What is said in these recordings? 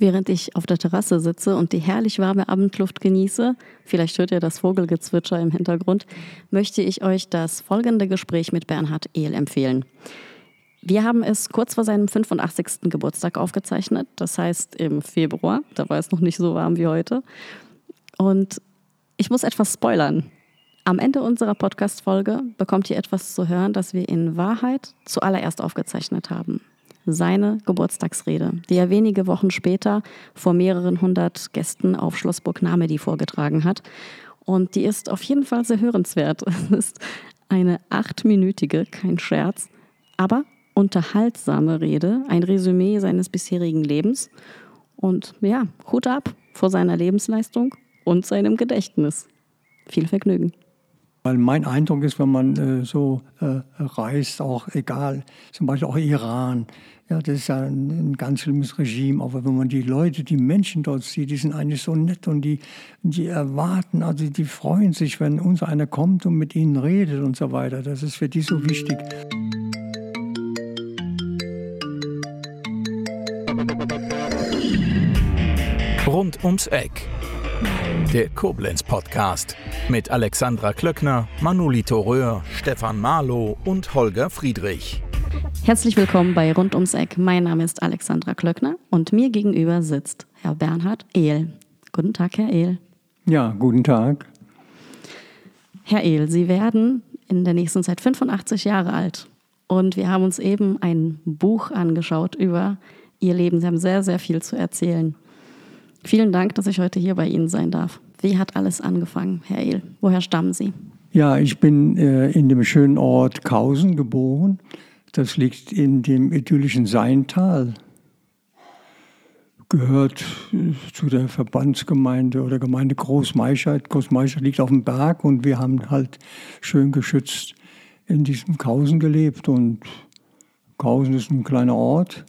während ich auf der Terrasse sitze und die herrlich warme Abendluft genieße, vielleicht hört ihr das Vogelgezwitscher im Hintergrund, möchte ich euch das folgende Gespräch mit Bernhard Ehl empfehlen. Wir haben es kurz vor seinem 85. Geburtstag aufgezeichnet, das heißt im Februar, da war es noch nicht so warm wie heute. Und ich muss etwas spoilern. Am Ende unserer Podcast-Folge bekommt ihr etwas zu hören, das wir in Wahrheit zuallererst aufgezeichnet haben. Seine Geburtstagsrede, die er wenige Wochen später vor mehreren hundert Gästen auf Schloss Burg Namedy vorgetragen hat. Und die ist auf jeden Fall sehr hörenswert. Es ist eine 8-minütige, kein Scherz, aber unterhaltsame Rede, ein Resümee seines bisherigen Lebens. Und ja, Hut ab vor seiner Lebensleistung und seinem Gedächtnis. Viel Vergnügen. Weil mein Eindruck ist, wenn man reist, auch egal, zum Beispiel auch Iran, ja, das ist ja ein ganz schlimmes Regime, aber wenn man die Leute, die Menschen dort sieht, die sind eigentlich so nett und die erwarten, also die freuen sich, wenn uns einer kommt und mit ihnen redet und so weiter. Das ist für die so wichtig. Rund ums Eck. Der Koblenz-Podcast mit Alexandra Klöckner, Manolito Röhr, Stefan Marlow und Holger Friedrich. Herzlich willkommen bei Rund ums Eck. Mein Name ist Alexandra Klöckner und mir gegenüber sitzt Herr Bernhard Ehl. Guten Tag, Herr Ehl. Ja, guten Tag. Herr Ehl, Sie werden in der nächsten Zeit 85 Jahre alt. Und wir haben uns eben ein Buch angeschaut über Ihr Leben. Sie haben sehr, sehr viel zu erzählen. Vielen Dank, dass ich heute hier bei Ihnen sein darf. Wie hat alles angefangen, Herr Ehl? Woher stammen Sie? Ja, ich bin in dem schönen Ort Kausen geboren. Das liegt in dem idyllischen Seintal. Gehört zu der Verbandsgemeinde oder Gemeinde Großmaischeid. Großmaischeid liegt auf dem Berg und wir haben halt schön geschützt in diesem Kausen gelebt. Und Kausen ist ein kleiner Ort.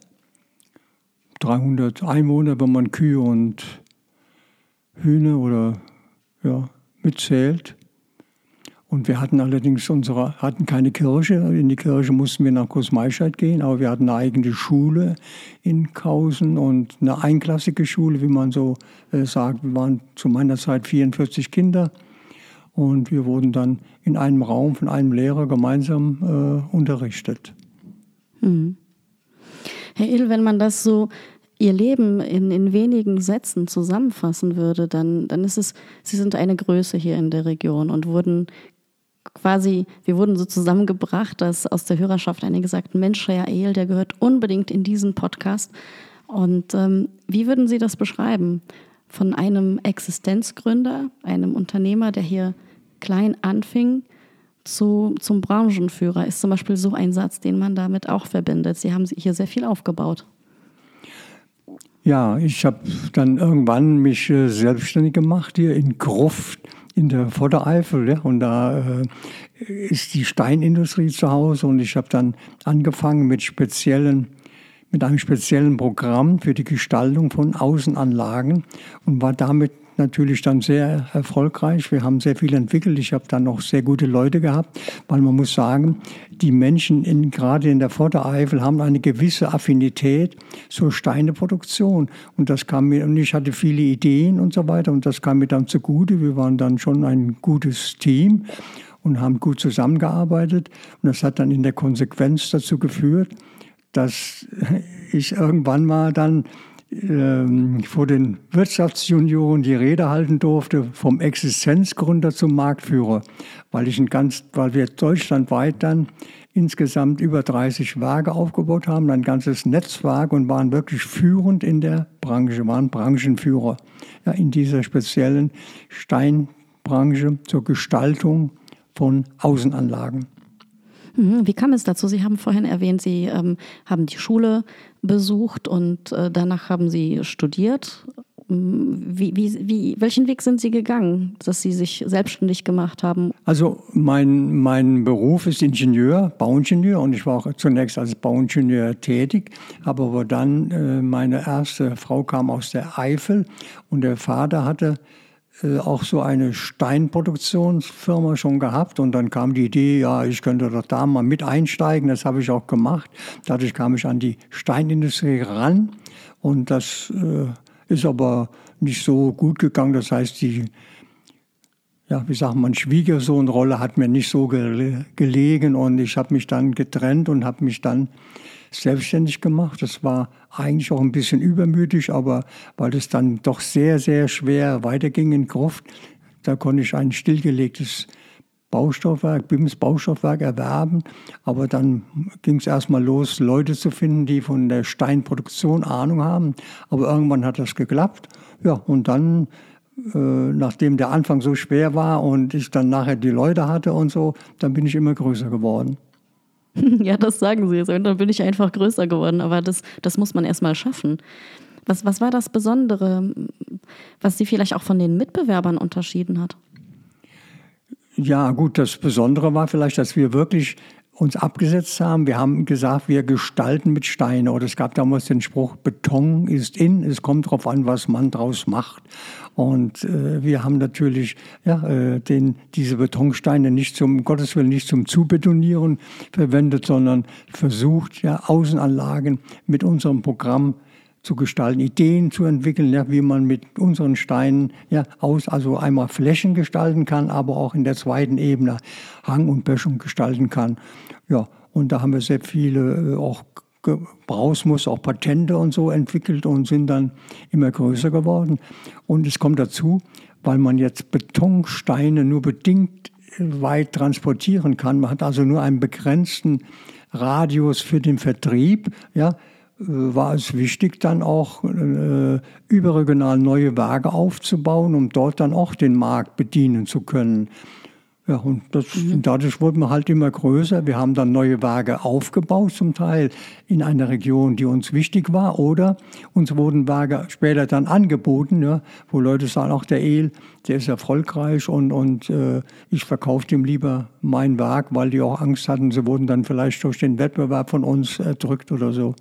300 Einwohner, wenn man Kühe und Hühner oder mitzählt. Und wir hatten allerdings hatten keine Kirche. In die Kirche mussten wir nach Großmaischeid gehen, aber wir hatten eine eigene Schule in Kausen und eine einklassige Schule, wie man so sagt. Wir waren zu meiner Zeit 44 Kinder und wir wurden dann in einem Raum von einem Lehrer gemeinsam unterrichtet. Mhm. Herr Ehl, wenn man das so Ihr Leben in wenigen Sätzen zusammenfassen würde, dann ist es, Sie sind eine Größe hier in der Region und wir wurden so zusammengebracht, dass aus der Hörerschaft einige sagten, Mensch, Herr Ehl, der gehört unbedingt in diesen Podcast. Und wie würden Sie das beschreiben? Von einem Existenzgründer, einem Unternehmer, der hier klein anfing, zum Branchenführer ist zum Beispiel so ein Satz, den man damit auch verbindet. Sie haben hier sehr viel aufgebaut. Ja, ich habe dann irgendwann mich selbstständig gemacht hier in Gruft in der Vordereifel. Ja, und da ist die Steinindustrie zu Hause und ich habe dann angefangen mit einem speziellen Programm für die Gestaltung von Außenanlagen und war damit natürlich dann sehr erfolgreich. Wir haben sehr viel entwickelt. Ich habe dann noch sehr gute Leute gehabt, weil man muss sagen, die Menschen gerade in der Vordereifel haben eine gewisse Affinität zur Steineproduktion. Und ich hatte viele Ideen und so weiter und das kam mir dann zugute. Wir waren dann schon ein gutes Team und haben gut zusammengearbeitet. Und das hat dann in der Konsequenz dazu geführt, dass ich irgendwann mal dann vor den Wirtschaftsjunioren die Rede halten durfte, vom Existenzgründer zum Marktführer, weil wir deutschlandweit dann insgesamt über 30 Werke aufgebaut haben, ein ganzes Netzwerk und waren wirklich führend in der Branche, waren Branchenführer in dieser speziellen Steinbranche zur Gestaltung von Außenanlagen. Wie kam es dazu? Sie haben vorhin erwähnt, Sie haben die Schule besucht und danach haben Sie studiert. Welchen Weg sind Sie gegangen, dass Sie sich selbstständig gemacht haben? Also mein Beruf ist Bauingenieur und ich war auch zunächst als Bauingenieur tätig, habe aber dann meine erste Frau kam aus der Eifel und der Vater hatte auch so eine Steinproduktionsfirma schon gehabt und dann kam die Idee, ja, ich könnte doch da mal mit einsteigen, das habe ich auch gemacht. Dadurch kam ich an die Steinindustrie ran Und das ist aber nicht so gut gegangen. Das heißt, die Schwiegersohnrolle hat mir nicht so gelegen und ich habe mich dann getrennt und habe mich dann selbstständig gemacht. Das war eigentlich auch ein bisschen übermütig, aber weil es dann doch sehr, sehr schwer weiterging in Gruft, da konnte ich ein stillgelegtes BIMS Baustoffwerk erwerben. Aber dann ging es erstmal los, Leute zu finden, die von der Steinproduktion Ahnung haben. Aber irgendwann hat das geklappt. Ja, und dann nachdem der Anfang so schwer war und ich dann nachher die Leute hatte und so, dann bin ich immer größer geworden. Ja, das sagen Sie jetzt. Und dann bin ich einfach größer geworden. Aber das muss man erst mal schaffen. Was war das Besondere, was Sie vielleicht auch von den Mitbewerbern unterschieden hat? Ja, gut, das Besondere war vielleicht, dass wir wirklich uns abgesetzt haben. Wir haben gesagt, wir gestalten mit Steinen. Oder es gab damals den Spruch, Beton ist in, es kommt darauf an, was man draus macht. Und wir haben natürlich diese Betonsteine um Gottes Willen nicht zum Zubetonieren verwendet, sondern versucht, Außenanlagen mit unserem Programm zu gestalten, Ideen zu entwickeln, wie man mit unseren Steinen also einmal Flächen gestalten kann, aber auch in der zweiten Ebene Hang und Böschung gestalten kann. Ja, und da haben wir sehr viele auch Gebrauchsmuster, auch Patente und so entwickelt und sind dann immer größer geworden. Und es kommt dazu, weil man jetzt Betonsteine nur bedingt weit transportieren kann. Man hat also nur einen begrenzten Radius für den Vertrieb, war es wichtig, dann auch überregional neue Werke aufzubauen, um dort dann auch den Markt bedienen zu können. Ja, und dadurch wurden wir halt immer größer. Wir haben dann neue Werke aufgebaut, zum Teil in einer Region, die uns wichtig war. Oder uns wurden Werke später dann angeboten, wo Leute sagen, auch der El, der ist erfolgreich und ich verkaufe dem lieber mein Werk, weil die auch Angst hatten, sie wurden dann vielleicht durch den Wettbewerb von uns erdrückt oder so.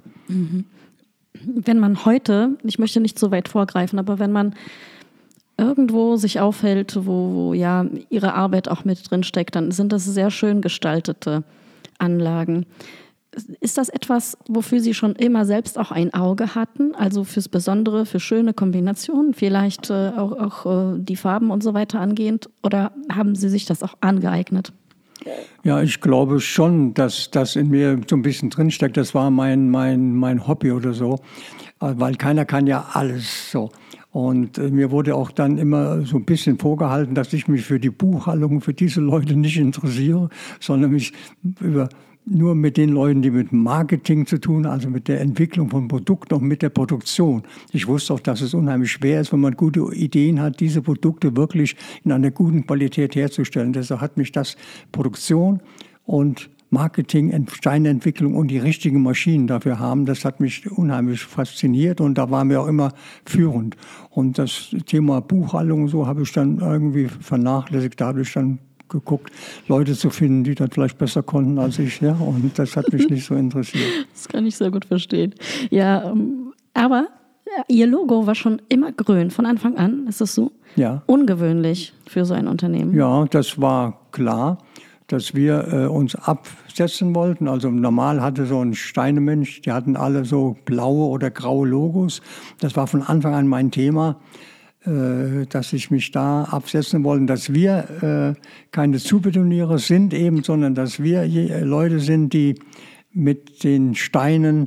Wenn man heute, ich möchte nicht so weit vorgreifen, aber wenn man irgendwo sich aufhält, wo ihre Arbeit auch mit drin steckt, dann sind das sehr schön gestaltete Anlagen. Ist das etwas, wofür Sie schon immer selbst auch ein Auge hatten? Also fürs Besondere, für schöne Kombinationen, vielleicht auch die Farben und so weiter angehend? Oder haben Sie sich das auch angeeignet? Ja, ich glaube schon, dass das in mir so ein bisschen drinsteckt. Das war mein Hobby oder so, weil keiner kann ja alles so. Und mir wurde auch dann immer so ein bisschen vorgehalten, dass ich mich für die Buchhaltung, für diese Leute nicht interessiere, sondern mich nur mit den Leuten, die mit Marketing zu tun, also mit der Entwicklung von Produkten und mit der Produktion. Ich wusste auch, dass es unheimlich schwer ist, wenn man gute Ideen hat, diese Produkte wirklich in einer guten Qualität herzustellen. Deshalb hat mich das Produktion und Marketing, Steinentwicklung und die richtigen Maschinen dafür haben, das hat mich unheimlich fasziniert und da waren wir auch immer führend. Und das Thema Buchhaltung und so habe ich dann irgendwie vernachlässigt, da habe ich dann geguckt, Leute zu finden, die das vielleicht besser konnten als ich, und das hat mich nicht so interessiert. Das kann ich sehr gut verstehen. Ja, aber Ihr Logo war schon immer grün, von Anfang an, ist das so? Ja. Ungewöhnlich für so ein Unternehmen. Ja, das war klar, dass wir uns absetzen wollten. Also normal hatte so ein Steinemensch, die hatten alle so blaue oder graue Logos. Das war von Anfang an mein Thema, dass ich mich da absetzen wollte, dass wir keine Zubetonierer sind eben, sondern dass wir Leute sind, die mit den Steinen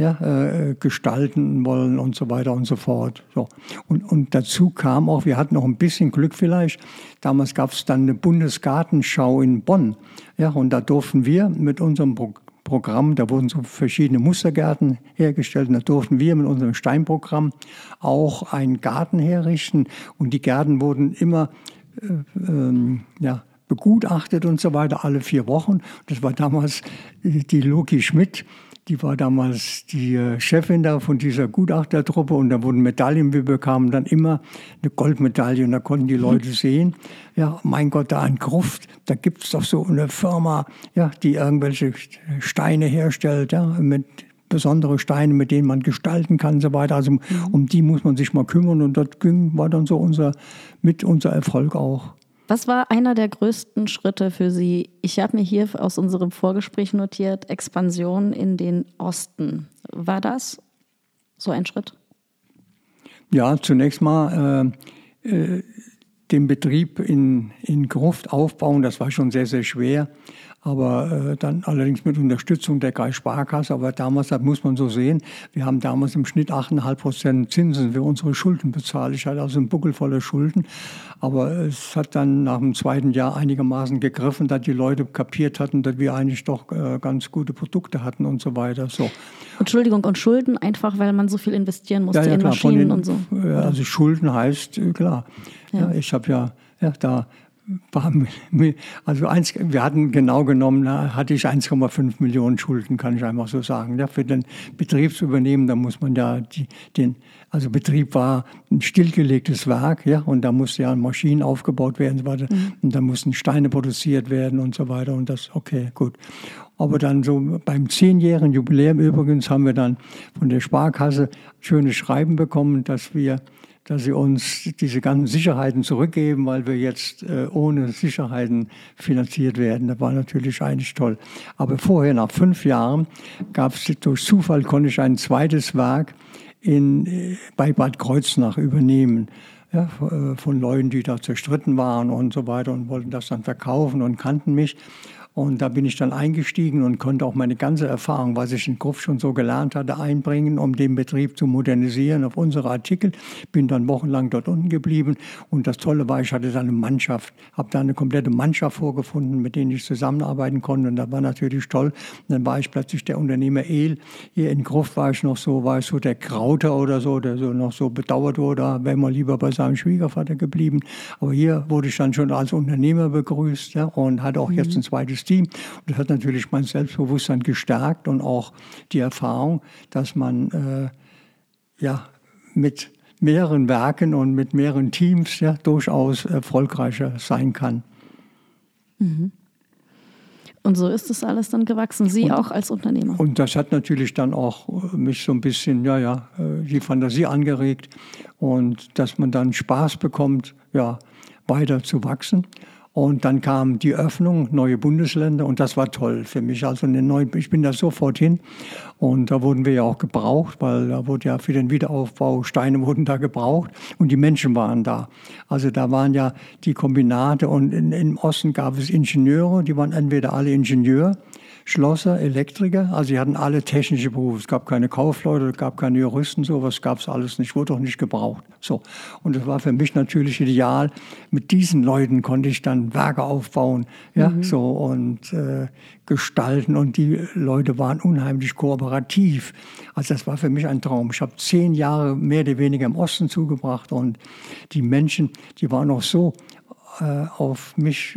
gestalten wollen und so weiter und so fort. So. Und dazu kam auch, wir hatten noch ein bisschen Glück vielleicht, damals gab es dann eine Bundesgartenschau in Bonn. Ja, und da durften wir mit unserem Programm, da wurden so verschiedene Mustergärten hergestellt, und da durften wir mit unserem Steinprogramm auch einen Garten herrichten. Und die Gärten wurden immer begutachtet und so weiter, alle 4 Wochen. Das war damals die Loki Schmidt. Die war damals die Chefin da von dieser Gutachtertruppe und da wurden Medaillen. Wir bekamen dann immer eine Goldmedaille und da konnten die Leute sehen, ja, mein Gott, da in Gruft, da gibt es doch so eine Firma, die irgendwelche Steine herstellt, mit besondere Steine, mit denen man gestalten kann und so weiter. Also um die muss man sich mal kümmern und das war dann so unser Erfolg auch. Was war einer der größten Schritte für Sie? Ich habe mir hier aus unserem Vorgespräch notiert, Expansion in den Osten. War das so ein Schritt? Ja, zunächst mal den Betrieb in Gruft aufbauen, das war schon sehr, sehr schwer. Aber dann allerdings mit Unterstützung der Kreissparkasse. Aber damals, das muss man so sehen, wir haben damals im Schnitt 8,5% Zinsen für unsere Schulden bezahlt. Ich hatte also einen Buckel voller Schulden. Aber es hat dann nach dem zweiten Jahr einigermaßen gegriffen, dass die Leute kapiert hatten, dass wir eigentlich doch ganz gute Produkte hatten und so weiter. So. Entschuldigung, und Schulden einfach, weil man so viel investieren musste in klar, Maschinen und so? Also Schulden heißt, klar. Ja, ich habe da... Also wir hatten genau genommen, hatte ich 1,5 Millionen Schulden, kann ich einfach so sagen. Ja, für den Betrieb zu übernehmen, da muss man ja also Betrieb war ein stillgelegtes Werk, ja, und da musste ja Maschinen aufgebaut werden und so weiter. Und da mussten Steine produziert werden und so weiter. Und das, okay, gut. Aber dann so beim 10-jährigen Jubiläum übrigens haben wir dann von der Sparkasse schönes Schreiben bekommen, dass sie uns diese ganzen Sicherheiten zurückgeben, weil wir jetzt ohne Sicherheiten finanziert werden. Das war natürlich eigentlich toll. Aber vorher, nach 5 Jahren, durch Zufall konnte ich ein zweites Werk bei Bad Kreuznach übernehmen. Ja, von Leuten, die da zerstritten waren und so weiter und wollten das dann verkaufen und kannten mich. Und da bin ich dann eingestiegen und konnte auch meine ganze Erfahrung, was ich in Gruft schon so gelernt hatte, einbringen, um den Betrieb zu modernisieren auf unsere Artikel. Bin dann wochenlang dort unten geblieben. Und das Tolle war, ich hatte da eine Mannschaft, habe da eine komplette Mannschaft vorgefunden, mit denen ich zusammenarbeiten konnte. Und das war natürlich toll. Und dann war ich plötzlich der Unternehmer Ehl. Hier in Gruft war ich so der Krauter oder so, der so noch so bedauert wurde. Da wäre mal lieber bei seinem Schwiegervater geblieben. Aber hier wurde ich dann schon als Unternehmer begrüßt, ja, und hatte auch jetzt ein zweites Team. Und das hat natürlich mein Selbstbewusstsein gestärkt und auch die Erfahrung, dass man mit mehreren Werken und mit mehreren Teams durchaus erfolgreicher sein kann. Mhm. Und so ist das alles dann gewachsen, Sie auch als Unternehmer. Und das hat natürlich dann auch mich so ein bisschen, die Fantasie angeregt und dass man dann Spaß bekommt, weiter zu wachsen. Und dann kam die Öffnung, neue Bundesländer, und das war toll für mich. Also ich bin da sofort hin und da wurden wir ja auch gebraucht, weil da wurde ja für den Wiederaufbau, Steine wurden da gebraucht und die Menschen waren da. Also da waren ja die Kombinate und im Osten gab es Ingenieure, die waren entweder alle Ingenieur, Schlosser, Elektriker, also sie hatten alle technische Berufe. Es gab keine Kaufleute, es gab keine Juristen, sowas gab es alles nicht, wurde auch nicht gebraucht. So. Und das war für mich natürlich ideal. Mit diesen Leuten konnte ich dann Werke aufbauen, und gestalten, und die Leute waren unheimlich kooperativ. Also das war für mich ein Traum. Ich habe 10 Jahre mehr oder weniger im Osten zugebracht und die Menschen, die waren auch so auf mich,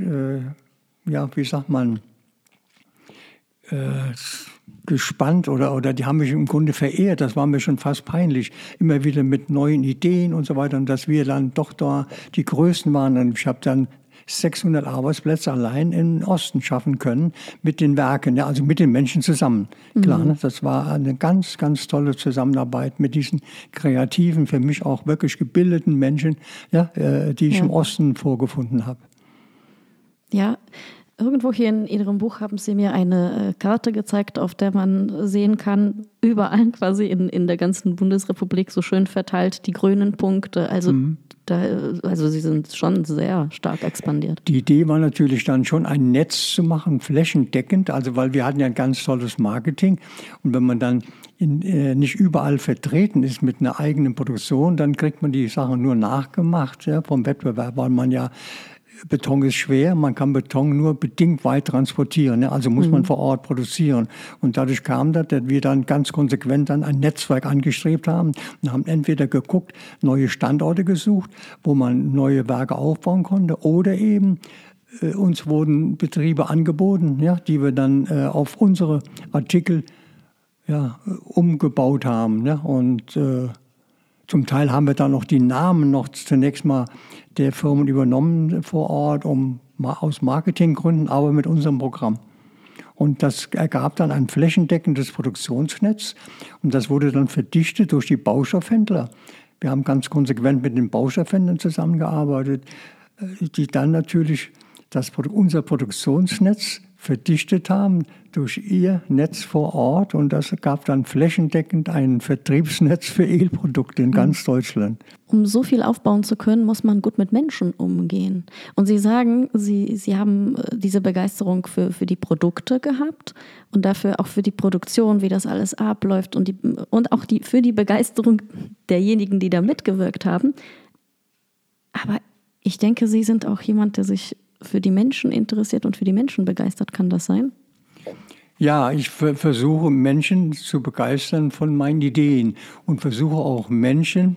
gespannt oder die haben mich im Grunde verehrt. Das war mir schon fast peinlich. Immer wieder mit neuen Ideen und so weiter. Und dass wir dann doch da die Größten waren. Und ich habe dann 600 Arbeitsplätze allein im Osten schaffen können mit den Werken, also mit den Menschen zusammen. Klar, ne? Das war eine ganz, ganz tolle Zusammenarbeit mit diesen kreativen, für mich auch wirklich gebildeten Menschen, die ich im Osten vorgefunden habe. Ja. Irgendwo hier in Ihrem Buch haben Sie mir eine Karte gezeigt, auf der man sehen kann, überall quasi in der ganzen Bundesrepublik so schön verteilt, die grünen Punkte. Also, also Sie sind schon sehr stark expandiert. Die Idee war natürlich dann schon, ein Netz zu machen, flächendeckend, also weil wir hatten ja ein ganz tolles Marketing. Und wenn man dann nicht überall vertreten ist mit einer eigenen Produktion, dann kriegt man die Sachen nur nachgemacht vom Wettbewerb, weil man ja Beton ist schwer, man kann Beton nur bedingt weit transportieren, also muss man vor Ort produzieren. Und dadurch kam das, dass wir dann ganz konsequent dann ein Netzwerk angestrebt haben und haben entweder geguckt, neue Standorte gesucht, wo man neue Werke aufbauen konnte, oder eben uns wurden Betriebe angeboten, die wir dann auf unsere Artikel umgebaut haben. Und zum Teil haben wir dann noch die Namen noch zunächst mal der Firmen übernommen vor Ort, aus Marketinggründen, aber mit unserem Programm. Und das ergab dann ein flächendeckendes Produktionsnetz und das wurde dann verdichtet durch die Baustoffhändler. Wir haben ganz konsequent mit den Baustoffhändlern zusammengearbeitet, die dann natürlich unser Produktionsnetz verdichtet haben durch ihr Netz vor Ort. Und das gab dann flächendeckend ein Vertriebsnetz für Ölprodukte in ganz Deutschland. Um so viel aufbauen zu können, muss man gut mit Menschen umgehen. Und Sie sagen, Sie haben diese Begeisterung für die Produkte gehabt und dafür auch für die Produktion, wie das alles abläuft und auch für die Begeisterung derjenigen, die da mitgewirkt haben. Aber ich denke, Sie sind auch jemand, der sich für die Menschen interessiert und für die Menschen begeistert. Kann das sein? Ja, ich versuche Menschen zu begeistern von meinen Ideen und versuche auch Menschen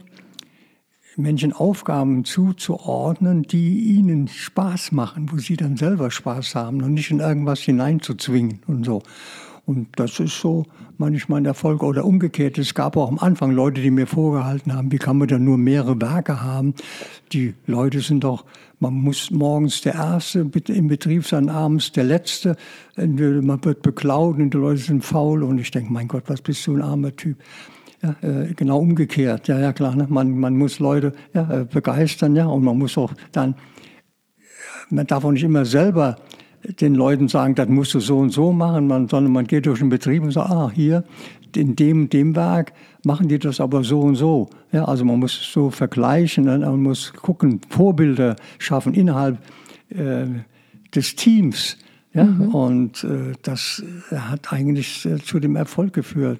Aufgaben zuzuordnen, die ihnen Spaß machen, wo sie dann selber Spaß haben und nicht in irgendwas hineinzuzwingen und so. Und das ist so manchmal ein Erfolg oder umgekehrt. Es gab auch am Anfang Leute, die mir vorgehalten haben, wie kann man denn nur mehrere Werke haben? Die Leute sind doch, man muss morgens der Erste im Betrieb sein, abends der Letzte. Man wird beklaut und die Leute sind faul. Und ich denke, mein Gott, was bist du ein armer Typ? Ja, genau umgekehrt. Ja, klar. Ne? Man muss Leute begeistern, ja, und man muss auch dann, man darf auch nicht immer selber den Leuten sagen, das musst du so und so machen, sondern man geht durch den Betrieb und sagt, hier, in dem Werk machen die das aber so und so. Ja, also man muss so vergleichen, man muss gucken, Vorbilder schaffen innerhalb des Teams. Ja, und das hat eigentlich zu dem Erfolg geführt.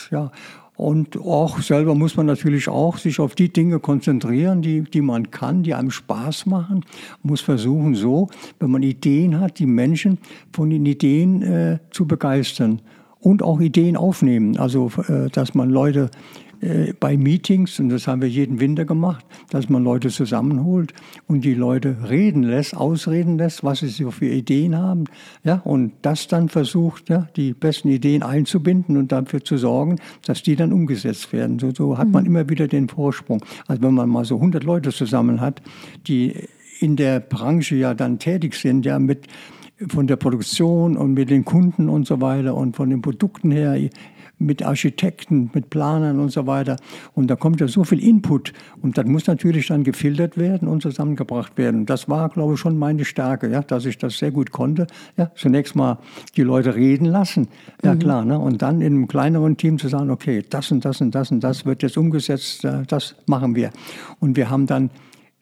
Und auch selber muss man natürlich auch sich auf die Dinge konzentrieren, die man kann, die einem Spaß machen. Man muss versuchen, so, wenn man Ideen hat, die Menschen von den Ideen zu begeistern und auch Ideen aufnehmen. Also, dass man Leute bei Meetings, und das haben wir jeden Winter gemacht, dass man Leute zusammenholt und die Leute ausreden lässt, was sie so für Ideen haben. Ja, und das dann versucht, ja, die besten Ideen einzubinden und dafür zu sorgen, dass die dann umgesetzt werden. So hat man immer wieder den Vorsprung. Also wenn man mal so 100 Leute zusammen hat, die in der Branche ja dann tätig sind, ja, von der Produktion und mit den Kunden und so weiter und von den Produkten her, mit Architekten, mit Planern und so weiter. Und da kommt ja so viel Input. Und das muss natürlich dann gefiltert werden und zusammengebracht werden. Das war, glaube ich, schon meine Stärke, ja, dass ich das sehr gut konnte. Ja, zunächst mal die Leute reden lassen. Ja, klar. Ne? Und dann in einem kleineren Team zu sagen, okay, das und das und das und das wird jetzt umgesetzt, das machen wir. Und wir haben dann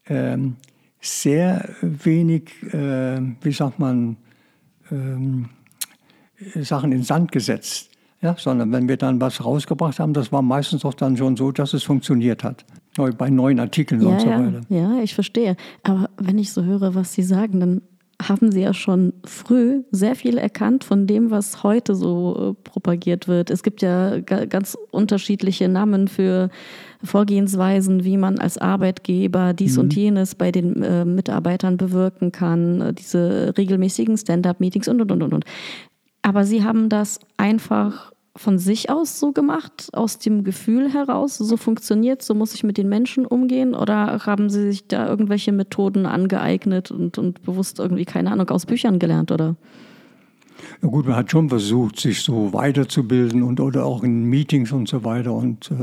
sehr wenig, Sachen in Sand gesetzt. Ja, sondern wenn wir dann was rausgebracht haben, das war meistens auch dann schon so, dass es funktioniert hat. Bei neuen Artikeln und so weiter. Ja, ich verstehe. Aber wenn ich so höre, was Sie sagen, dann haben Sie ja schon früh sehr viel erkannt von dem, was heute so propagiert wird. Es gibt ja ganz unterschiedliche Namen für Vorgehensweisen, wie man als Arbeitgeber dies und jenes bei den Mitarbeitern bewirken kann, diese regelmäßigen Stand-up-Meetings und. Aber Sie haben das einfach von sich aus so gemacht, aus dem Gefühl heraus, so funktioniert, so muss ich mit den Menschen umgehen? Oder haben Sie sich da irgendwelche Methoden angeeignet und bewusst irgendwie, keine Ahnung, aus Büchern gelernt, oder? Ja gut, man hat schon versucht, sich so weiterzubilden oder auch in Meetings und so weiter und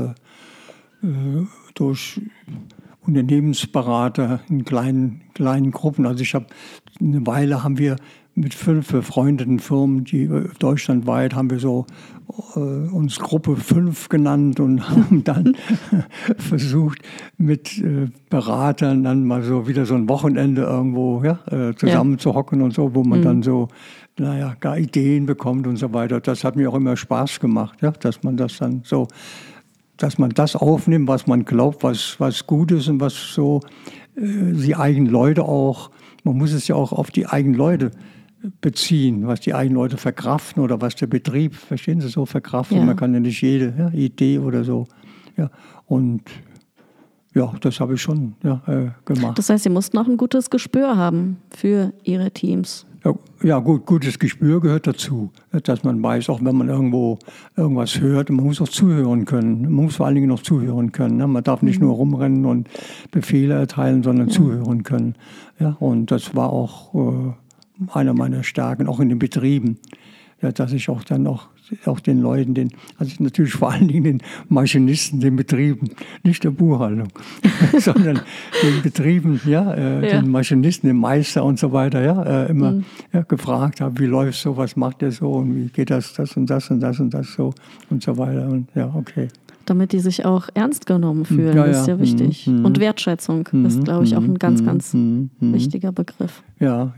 durch Unternehmensberater in kleinen Gruppen. Also eine Weile haben wir mit 5 befreundeten Firmen, die deutschlandweit, haben wir so uns Gruppe 5 genannt und haben dann versucht, mit Beratern dann mal so wieder so ein Wochenende irgendwo zusammen zu hocken und so, wo man dann so, gar Ideen bekommt und so weiter. Das hat mir auch immer Spaß gemacht, ja, dass man das dann so, dass man das aufnimmt, was man glaubt, was gut ist und was so die eigenen Leute auch, man muss es ja auch auf die eigenen Leute beziehen, was die eigenen Leute verkraften oder was der Betrieb, verstehen Sie, so verkraften. Ja. Man kann ja nicht jede Idee oder so. Ja. Und ja, das habe ich schon gemacht. Das heißt, Sie mussten auch ein gutes Gespür haben für Ihre Teams. Ja, gutes Gespür gehört dazu, dass man weiß, auch wenn man irgendwo irgendwas hört, man muss auch zuhören können. Man muss vor allen Dingen noch zuhören können. Ne? Man darf nicht nur rumrennen und Befehle erteilen, sondern zuhören können. Ja, und das war auch einer meiner Stärken, auch in den Betrieben. ja, dass ich auch dann auch den Leuten, also natürlich vor allen Dingen den Maschinisten, den Betrieben, nicht der Buchhaltung, sondern den Betrieben, den Maschinisten, den Meister und so weiter, immer gefragt habe, wie läuft so, was macht der so und wie geht das und das und das und das so und so weiter und ja, okay. Damit die sich auch ernst genommen fühlen, das ist ja wichtig. Und Wertschätzung ist, glaube ich, auch ein ganz, ganz wichtiger Begriff. Ja.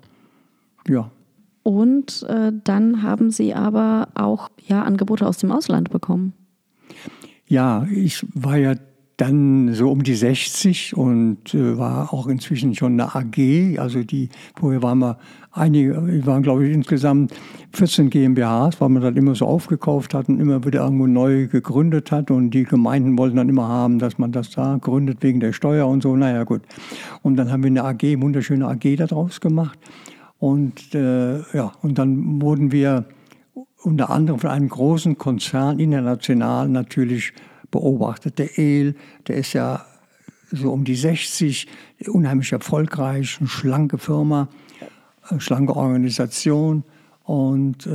Und dann haben Sie aber auch Angebote aus dem Ausland bekommen. Ja, ich war ja dann so um die 60 und war auch inzwischen schon eine AG. Also vorher waren wir glaube ich, insgesamt 14 GmbHs, weil man das immer so aufgekauft hat und immer wieder irgendwo neu gegründet hat. Und die Gemeinden wollten dann immer haben, dass man das da gründet wegen der Steuer und so. Naja, gut. Und dann haben wir eine AG, wunderschöne AG daraus gemacht. Und und dann wurden wir unter anderem von einem großen Konzern international natürlich beobachtet. Der EL, der ist ja so um die 60, unheimlich erfolgreich, eine schlanke Firma, eine schlanke Organisation. Und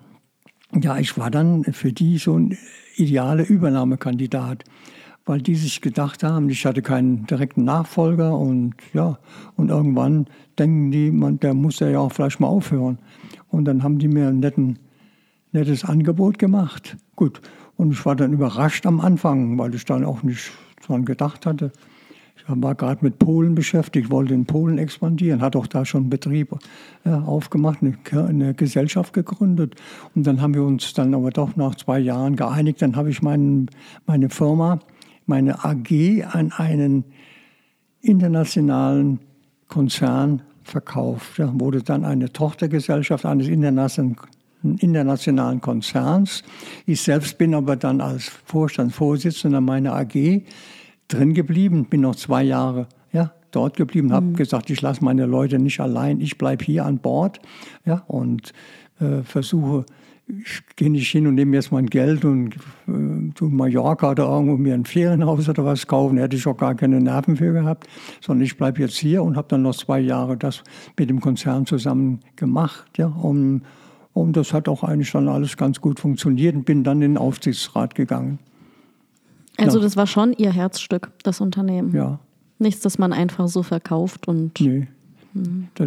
ich war dann für die so ein idealer Übernahmekandidat, weil die sich gedacht haben, ich hatte keinen direkten Nachfolger und irgendwann denken die, der muss ja auch vielleicht mal aufhören. Und dann haben die mir ein nettes Angebot gemacht. Gut, und ich war dann überrascht am Anfang, weil ich dann auch nicht dran gedacht hatte. Ich war gerade mit Polen beschäftigt, wollte in Polen expandieren, hatte auch da schon einen Betrieb aufgemacht, eine Gesellschaft gegründet. Und dann haben wir uns dann aber doch nach 2 Jahren geeinigt. Dann habe ich meine Firma, meine AG an einen internationalen Konzern verkauft. Da wurde dann eine Tochtergesellschaft eines internationalen Konzerns. Ich selbst bin aber dann als Vorstandsvorsitzender meiner AG drin geblieben, bin noch 2 Jahre dort geblieben, habe gesagt, ich lasse meine Leute nicht allein, ich bleibe hier an Bord und versuche, ich gehe nicht hin und nehme jetzt mein Geld und zu Mallorca oder irgendwo mir ein Ferienhaus oder was kaufen, hätte ich auch gar keine Nerven für gehabt, sondern ich bleibe jetzt hier und habe dann noch 2 Jahre das mit dem Konzern zusammen gemacht, und das hat auch eigentlich dann alles ganz gut funktioniert und bin dann in den Aufsichtsrat gegangen. Also das war schon Ihr Herzstück, das Unternehmen? Ja. Nichts, das man einfach so verkauft und... Nee, das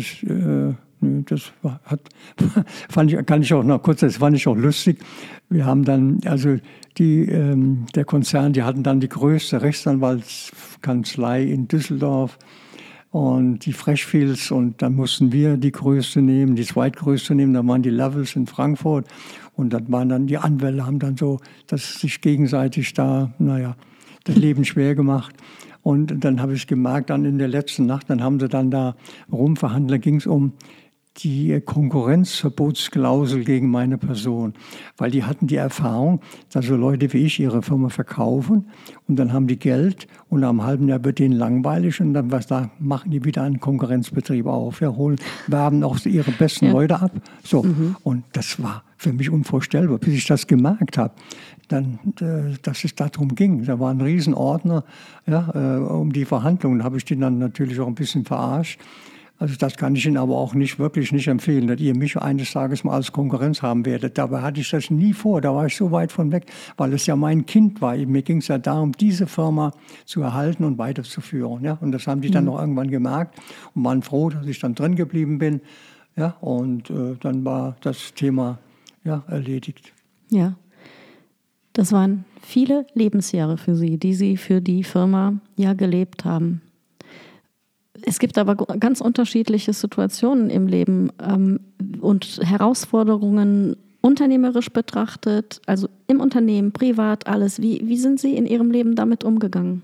fand ich auch noch kurz, das fand ich auch lustig. Wir haben dann, also der Konzern, die hatten dann die größte Rechtsanwaltskanzlei in Düsseldorf und die Freshfields, und dann mussten wir die größte nehmen, die zweitgrößte nehmen, da waren die Levels in Frankfurt und dann waren dann die Anwälte, haben dann so, dass sich gegenseitig da, das Leben schwer gemacht. Und dann habe ich gemerkt, dann in der letzten Nacht, dann haben sie dann da rumverhandelt, da ging es um die Konkurrenzverbotsklausel gegen meine Person. Weil die hatten die Erfahrung, dass so Leute wie ich ihre Firma verkaufen und dann haben die Geld und nach einem halben Jahr wird denen langweilig und dann machen die wieder einen Konkurrenzbetrieb auf, werben auch ihre besten Leute ab. So. Und das war für mich unvorstellbar, bis ich das gemerkt habe. Dann, dass es darum ging. Da war ein Riesenordner um die Verhandlungen. Da habe ich die dann natürlich auch ein bisschen verarscht. Also das kann ich Ihnen aber auch wirklich nicht empfehlen, dass ihr mich eines Tages mal als Konkurrenz haben werdet. Dabei hatte ich das nie vor, da war ich so weit von weg, weil es ja mein Kind war. Mir ging es ja darum, diese Firma zu erhalten und weiterzuführen. Ja? Und das haben die dann noch irgendwann gemerkt und waren froh, dass ich dann drin geblieben bin. Ja? Und dann war das Thema erledigt. Ja. Das waren viele Lebensjahre für Sie, die Sie für die Firma gelebt haben. Es gibt aber ganz unterschiedliche Situationen im Leben und Herausforderungen unternehmerisch betrachtet, also im Unternehmen, privat, alles. Wie sind Sie in Ihrem Leben damit umgegangen?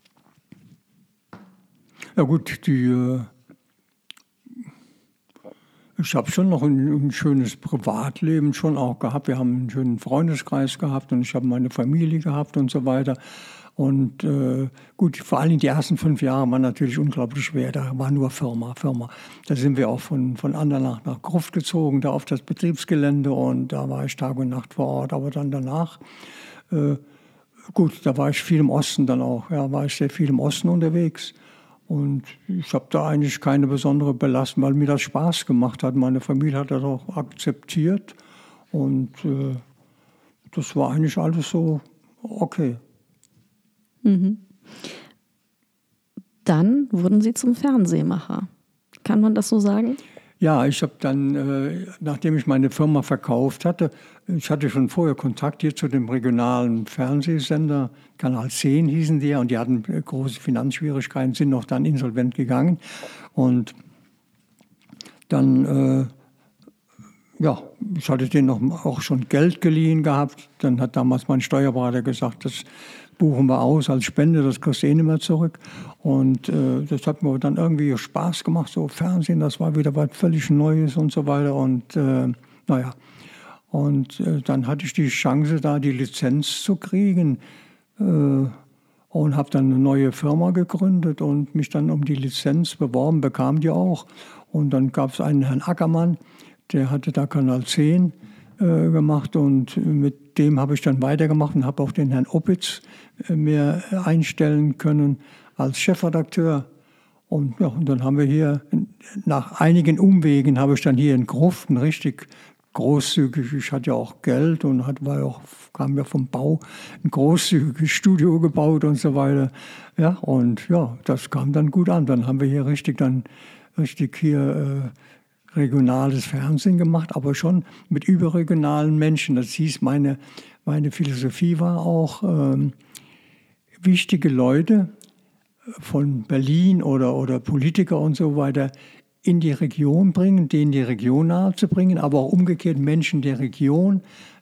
Ja gut, ich habe schon noch ein schönes Privatleben schon auch gehabt. Wir haben einen schönen Freundeskreis gehabt und ich habe meine Familie gehabt und so weiter. Und gut, vor allem die ersten 5 Jahre waren natürlich unglaublich schwer. Da war nur Firma. Da sind wir auch von Andernach nach Gruft gezogen, da auf das Betriebsgelände. Und da war ich Tag und Nacht vor Ort. Aber dann danach, da war ich viel im Osten dann auch. Ja, war ich sehr viel im Osten unterwegs. Und ich habe da eigentlich keine besondere Belastung, weil mir das Spaß gemacht hat. Meine Familie hat das auch akzeptiert. Und das war eigentlich alles so okay. Dann wurden Sie zum Fernsehmacher. Kann man das so sagen? Ja, ich habe dann, nachdem ich meine Firma verkauft hatte, ich hatte schon vorher Kontakt hier zu dem regionalen Fernsehsender, Kanal 10 hießen die ja, und die hatten große Finanzschwierigkeiten, sind noch dann insolvent gegangen. Und dann, ich hatte denen auch schon Geld geliehen gehabt. Dann hat damals mein Steuerberater gesagt, das buchen wir aus als Spende, das kriegst du eh nicht mehr zurück. Und das hat mir dann irgendwie Spaß gemacht, so Fernsehen, das war wieder was völlig Neues und so weiter. Und dann hatte ich die Chance, da die Lizenz zu kriegen und habe dann eine neue Firma gegründet und mich dann um die Lizenz beworben, bekam die auch. Und dann gab es einen Herrn Ackermann, der hatte da Kanal 10 gemacht und mit dem habe ich dann weitergemacht und habe auch den Herrn Opitz mir einstellen können als Chefredakteur. Und dann haben wir hier, nach einigen Umwegen, habe ich dann hier in Gruften richtig großzügig, ich hatte ja auch Geld und kam ja vom Bau, ein großzügiges Studio gebaut und so weiter. Ja, und das kam dann gut an. Dann haben wir hier richtig regionales Fernsehen gemacht, aber schon mit überregionalen Menschen. Das hieß, meine Philosophie war auch, wichtige Leute von Berlin oder Politiker und so weiter in die Region bringen, denen die Region nahe zu bringen, aber auch umgekehrt Menschen der Region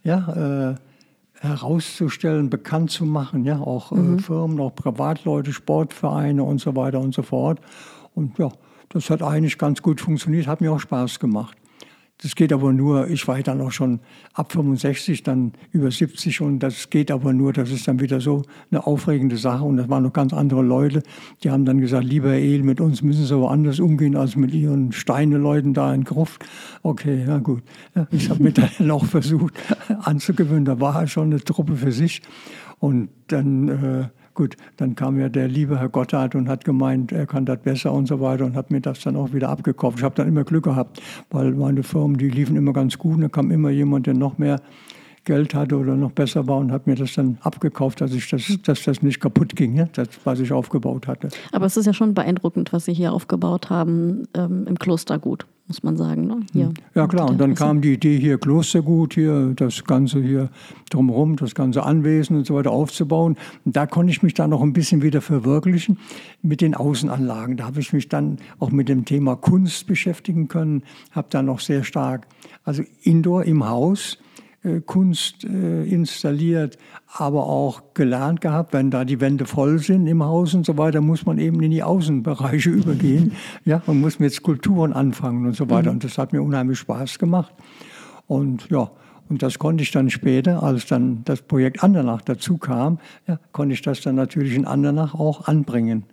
herauszustellen, bekannt zu machen, auch Firmen, auch Privatleute, Sportvereine und so weiter und so fort. Und das hat eigentlich ganz gut funktioniert, hat mir auch Spaß gemacht. Das geht aber nur, ich war dann auch schon ab 65, dann über 70 und das geht aber nur, das ist dann wieder so eine aufregende Sache und das waren noch ganz andere Leute, die haben dann gesagt, lieber Herr Ehl, mit uns müssen Sie aber anders umgehen als mit Ihren Steine-Leuten da in Gruft. Okay, na gut. Ja, ich habe mir dann auch versucht anzugewöhnen, da war schon eine Truppe für sich und dann... dann kam ja der liebe Herr Gotthard und hat gemeint, er kann das besser und so weiter und hat mir das dann auch wieder abgekauft. Ich habe dann immer Glück gehabt, weil meine Firmen, die liefen immer ganz gut. Da kam immer jemand, der noch mehr Geld hatte oder noch besser war und hat mir das dann abgekauft, dass das nicht kaputt ging, das, was ich aufgebaut hatte. Aber es ist ja schon beeindruckend, was Sie hier aufgebaut haben im Klostergut, muss man sagen. Ne? Hier. Ja klar, und dann kam die Idee hier Klostergut, hier das Ganze hier drumherum, das ganze Anwesen und so weiter aufzubauen. Und da konnte ich mich dann noch ein bisschen wieder verwirklichen mit den Außenanlagen. Da habe ich mich dann auch mit dem Thema Kunst beschäftigen können, habe dann noch sehr stark, also Indoor im Haus, Kunst installiert, aber auch gelernt gehabt, wenn da die Wände voll sind im Haus und so weiter, muss man eben in die Außenbereiche übergehen. Man muss mit Skulpturen anfangen und so weiter. Und das hat mir unheimlich Spaß gemacht. Und das konnte ich dann später, als dann das Projekt Andernach dazu kam, konnte ich das dann natürlich in Andernach auch anbringen.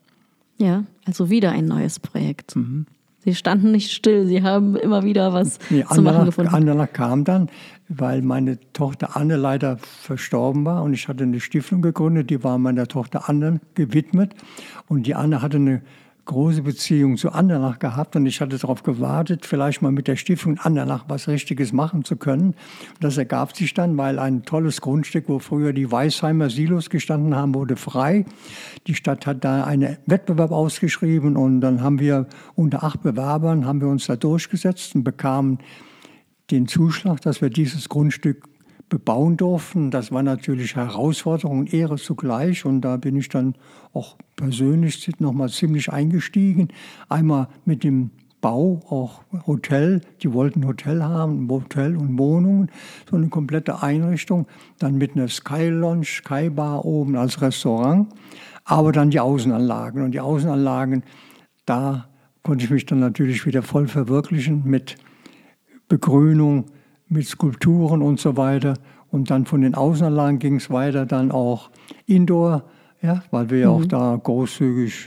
Ja, also wieder ein neues Projekt. Sie standen nicht still, Sie haben immer wieder was zu machen gefunden. Andernach kam dann, weil meine Tochter Anne leider verstorben war und ich hatte eine Stiftung gegründet, die war meiner Tochter Anne gewidmet und die Anne hatte eine große Beziehung zu Andernach gehabt und ich hatte darauf gewartet, vielleicht mal mit der Stiftung Andernach was Richtiges machen zu können. Und das ergab sich dann, weil ein tolles Grundstück, wo früher die Weisheimer Silos gestanden haben, wurde frei. Die Stadt hat da einen Wettbewerb ausgeschrieben und dann haben wir unter 8 Bewerbern haben wir uns da durchgesetzt und bekamen den Zuschlag, dass wir dieses Grundstück bebauen durften. Das war natürlich Herausforderung und Ehre zugleich. Und da bin ich dann auch persönlich nochmal ziemlich eingestiegen. Einmal mit dem Bau, auch Hotel. Die wollten Hotel haben, Hotel und Wohnungen. So eine komplette Einrichtung. Dann mit einer Sky Lounge, Sky Bar oben als Restaurant. Aber dann die Außenanlagen. Und die Außenanlagen, da konnte ich mich dann natürlich wieder voll verwirklichen mit Begrünung, mit Skulpturen und so weiter. Und dann von den Außenanlagen ging es weiter dann auch Indoor, weil wir ja auch da großzügig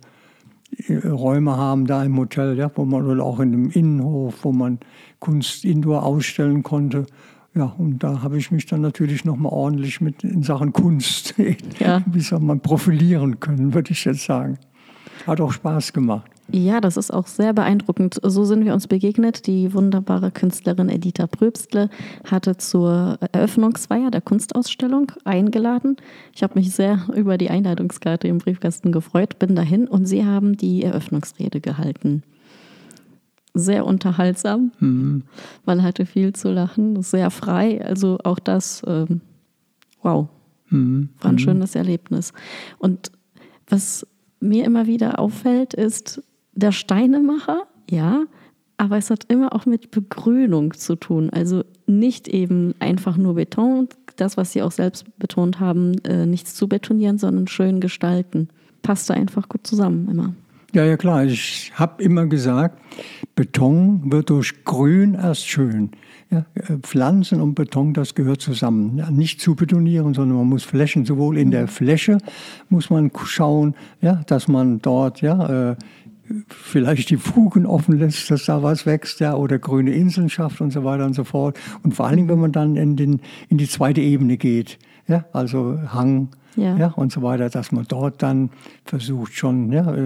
Räume haben, da im Hotel, wo man, oder auch in dem Innenhof, wo man Kunst Indoor ausstellen konnte. Ja, und da habe ich mich dann natürlich nochmal ordentlich in Sachen Kunst, wie soll man, profilieren können, würde ich jetzt sagen. Hat auch Spaß gemacht. Ja, das ist auch sehr beeindruckend. So sind wir uns begegnet. Die wunderbare Künstlerin Editha Pröbstle hatte zur Eröffnungsfeier der Kunstausstellung eingeladen. Ich habe mich sehr über die Einladungskarte im Briefkasten gefreut, bin dahin und sie haben die Eröffnungsrede gehalten. Sehr unterhaltsam. Man hatte viel zu lachen, sehr frei. Also auch das, wow, war ein schönes Erlebnis. Und was mir immer wieder auffällt, ist der Steinemacher, ja, aber es hat immer auch mit Begrünung zu tun. Also nicht eben einfach nur Beton, das, was Sie auch selbst betont haben, nichts zu betonieren, sondern schön gestalten. Passt da einfach gut zusammen immer. Ja, klar. Ich habe immer gesagt, Beton wird durch Grün erst schön. Ja, Pflanzen und Beton, das gehört zusammen. Ja, nicht zu betonieren, sondern man muss Flächen, sowohl in der Fläche muss man schauen, ja, dass man dort vielleicht die Fugen offen lässt, dass da was wächst, ja, oder grüne Inseln schafft und so weiter und so fort. Und vor allem, wenn man dann in die zweite Ebene geht, ja, also Hang, ja, und so weiter, dass man dort dann versucht schon,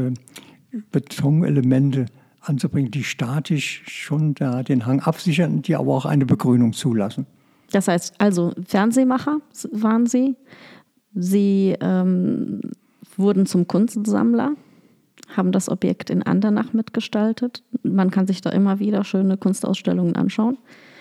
Betonelemente anzubringen, die statisch schon da den Hang absichern, die aber auch eine Begrünung zulassen. Das heißt, also Fernsehmacher waren Sie. Sie wurden zum Kunstsammler, haben das Objekt in Andernach mitgestaltet. Man kann sich da immer wieder schöne Kunstausstellungen anschauen.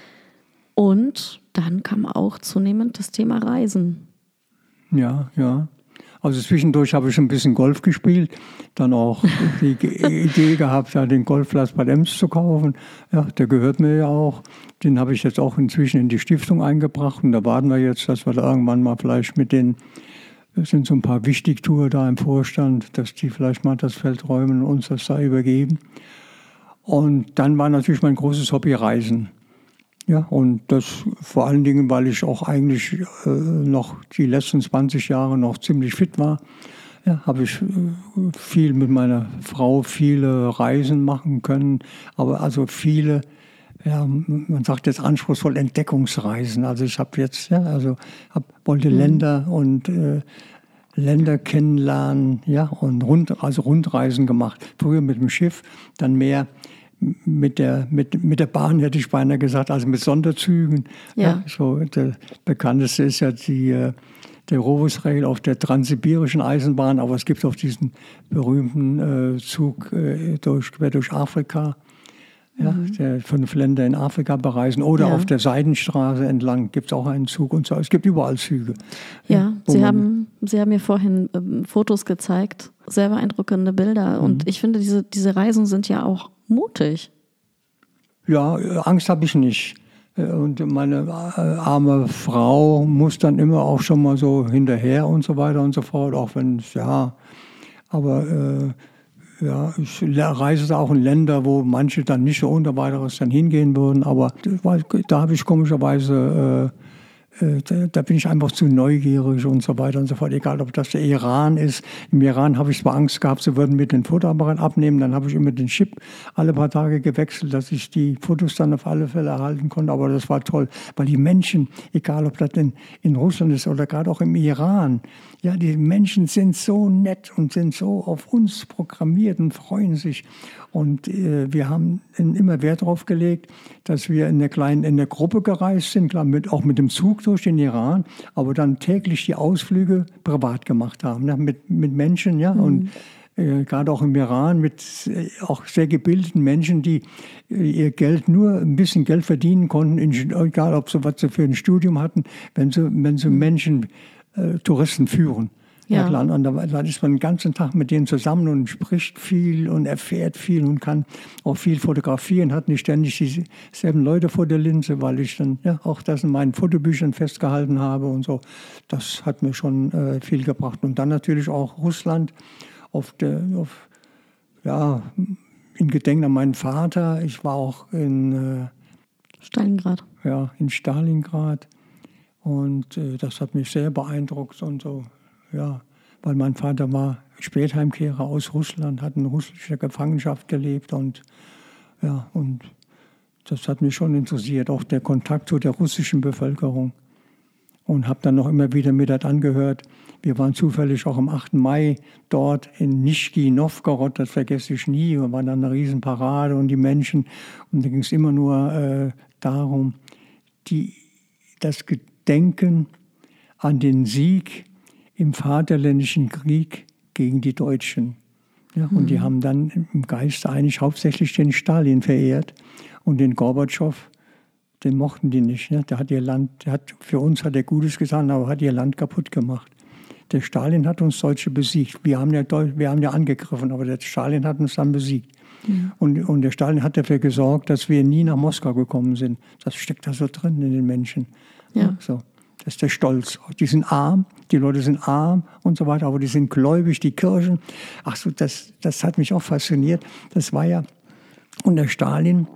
Und dann kam auch zunehmend das Thema Reisen. Ja. Also zwischendurch habe ich ein bisschen Golf gespielt, dann auch die Idee gehabt, ja, den Golfplatz Bad Ems zu kaufen. Ja, der gehört mir ja auch. Den habe ich jetzt auch inzwischen in die Stiftung eingebracht. Und da warten wir jetzt, dass wir da irgendwann mal vielleicht mit den, es sind so ein paar Wichtigtour da im Vorstand, dass die vielleicht mal das Feld räumen und uns das da übergeben. Und dann war natürlich mein großes Hobby Reisen. Ja, und das vor allen Dingen, weil ich auch eigentlich noch die letzten 20 Jahre noch ziemlich fit war, ja, habe ich viel mit meiner Frau viele Reisen machen können, aber also viele, ja, man sagt jetzt anspruchsvoll Entdeckungsreisen. Also ich habe jetzt, wollte Länder und Länder kennenlernen, ja, und Rundreisen gemacht. Früher mit dem Schiff, dann mehr mit der Bahn, hätte ich beinahe gesagt, also mit Sonderzügen. Ja. So, der bekannteste ist ja der Rovos-Rail auf der transsibirischen Eisenbahn, aber es gibt auch diesen berühmten Zug quer durch Afrika, ja, der 5 Länder in Afrika bereisen. Oder auf der Seidenstraße entlang gibt es auch einen Zug und so. Es gibt überall Züge. Ja, Sie haben mir vorhin Fotos gezeigt, sehr beeindruckende Bilder. Und ich finde, diese Reisen sind ja auch mutig. Ja, Angst habe ich nicht. Und meine arme Frau muss dann immer auch schon mal so hinterher und so weiter und so fort, auch wenn es, aber ich reise da auch in Länder, wo manche dann nicht so ohne weiteres dann hingehen würden, aber da habe ich komischerweise da bin ich einfach zu neugierig und so weiter und so fort. Egal, ob das der Iran ist. Im Iran habe ich zwar Angst gehabt, sie würden mir den Fotoapparat abnehmen. Dann habe ich immer den Chip alle paar Tage gewechselt, dass ich die Fotos dann auf alle Fälle erhalten konnte. Aber das war toll, weil die Menschen, egal ob das in Russland ist oder gerade auch im Iran, ja, die Menschen sind so nett und sind so auf uns programmiert und freuen sich. Und wir haben immer Wert darauf gelegt, dass wir in der Gruppe gereist sind, klar, auch mit dem Zug durch den Iran, aber dann täglich die Ausflüge privat gemacht haben, ne, mit Menschen, ja, und gerade auch im Iran mit auch sehr gebildeten Menschen, die ihr Geld nur ein bisschen Geld verdienen konnten, egal ob sie was für ein Studium hatten, wenn sie Menschen, Touristen führen. Ja, klar. Und dann ist man den ganzen Tag mit denen zusammen und spricht viel und erfährt viel und kann auch viel fotografieren, hat nicht ständig dieselben Leute vor der Linse, weil ich dann auch das in meinen Fotobüchern festgehalten habe und so. Das hat mir schon viel gebracht. Und dann natürlich auch Russland in Gedenken an meinen Vater. Ich war auch in Stalingrad. Ja, in Stalingrad. Und das hat mich sehr beeindruckt und so. Ja, weil mein Vater war Spätheimkehrer aus Russland, hat in russischer Gefangenschaft gelebt und das hat mich schon interessiert, auch der Kontakt zu der russischen Bevölkerung. und habe dann noch immer wieder mir das angehört. Wir waren zufällig auch am 8. Mai dort in Nischni Nowgorod, das vergesse ich nie. Wir waren dann eine Riesenparade und die Menschen. Und da ging es immer nur darum, das Gedenken an den Sieg im Vaterländischen Krieg gegen die Deutschen. Ja, und die haben dann im Geiste eigentlich hauptsächlich den Stalin verehrt und den Gorbatschow, den mochten die nicht. Ne? Für uns hat er Gutes getan, aber hat ihr Land kaputt gemacht. Der Stalin hat uns Deutsche besiegt. Wir haben ja angegriffen, aber der Stalin hat uns dann besiegt. Ja. Und der Stalin hat dafür gesorgt, dass wir nie nach Moskau gekommen sind. Das steckt da so drin in den Menschen. Ja. So. Das ist der Stolz. Die sind arm, die Leute sind arm und so weiter, aber die sind gläubig, die Kirchen. Ach so, das hat mich auch fasziniert. Das war ja unter Stalin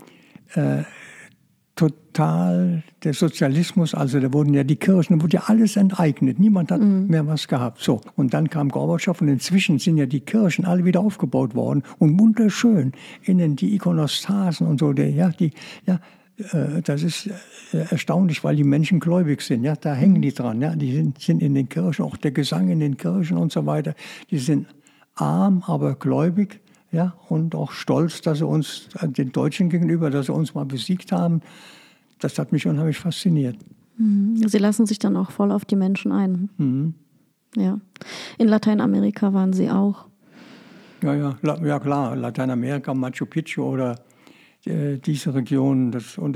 total der Sozialismus, also da wurden ja die Kirchen, da wurde ja alles enteignet, niemand hat mehr was gehabt. So. Und dann kam Gorbatschow und inzwischen sind ja die Kirchen alle wieder aufgebaut worden und wunderschön, innen die Ikonostasen und so, das ist erstaunlich, weil die Menschen gläubig sind, ja, da hängen die dran, ja, die sind in den Kirchen, auch der Gesang in den Kirchen und so weiter, die sind arm, aber gläubig. Ja, und auch stolz, dass sie uns, den Deutschen gegenüber, dass sie uns mal besiegt haben. Das hat mich unheimlich fasziniert. Sie lassen sich dann auch voll auf die Menschen ein. Mhm. Ja. In Lateinamerika waren Sie auch? Ja, klar. Lateinamerika, Machu Picchu oder diese Region.